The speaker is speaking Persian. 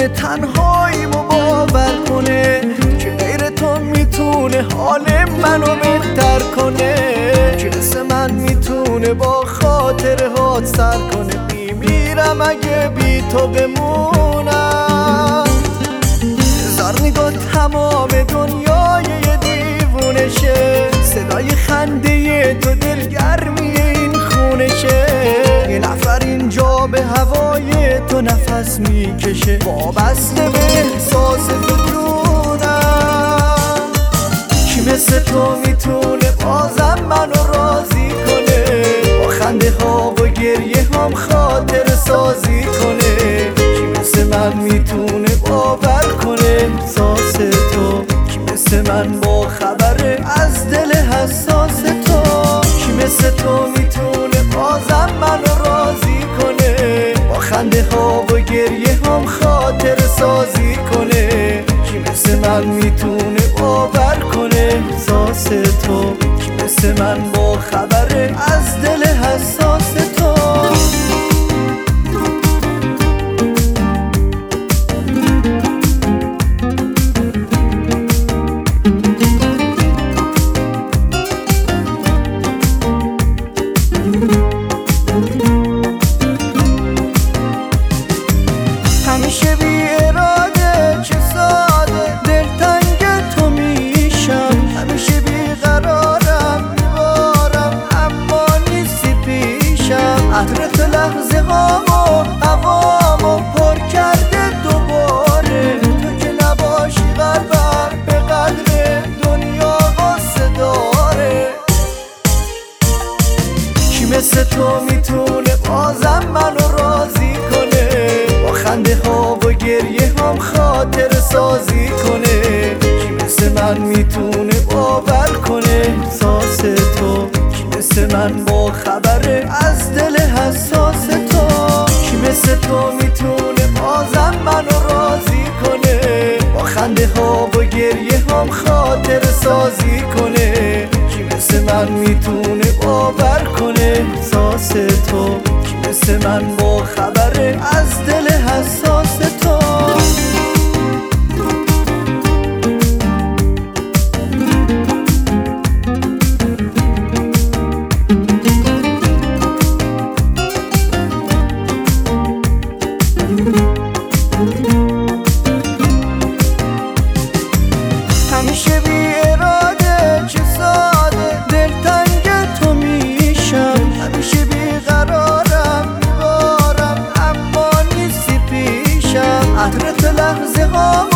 دل تنهاییمو باور کنه که غیر تو میتونه حال منو بهتر کنه، که مثل من میتونه با خاطر هات سر کنه. میمیرم اگه بی تو بمونم. هزار نگاه تمام دنیای یه دیوونه شه، صدای خنده تو دلگرمی این خونشه. یه نفر اینجا به هوای تو نفس میکشه، وابسته به احساس تو جونم. کی مثل تو میتونه بازم منو راضی کنه، با خنده ها و گریه هم خاطر سازی کنه. کی مثل من میتونه باور کنه احساس تو، کی مثل من با خبر از دل حساس تو. کی مثل تو میتونه بازم منو راضی کنه، با خنده ها و گریه هم خاطر سازی کنه. کی مثل من میتونه باور کنه احساس تو، کی مثل من با خبر از دل حساس تو. همیشه بی اراده چه ساده دلتنگ تو میشم، همیشه بی قرارم میبارم اما نیستی پیشم. عطر تو لحظه هامو هوامو پر کرده دوباره، تو که نباشی قلبم به قدر دنیا قصه داره. کی مثل تو میتونه بازم منو راضی کنه، با خنده ها و گریه هم خاطر سازی کنه. کی مثل من میتونه باور کنه احساس تو، کی مثل من با خبر از دل حساس تو. کی مثل تو میتونه بازم منو راضی کنه، با خنده ها و گریه هم خاطر سازی کنه. کی مثل من میتونه باور کنه احساس تو، کی مثل من با خبر از دل حساس تو. همیشه بی اراده چه ساده دلتنگ تو میشم، همیشه بی قرارم میبارم اما نیستی پیشم. عطر تو لحظه هامو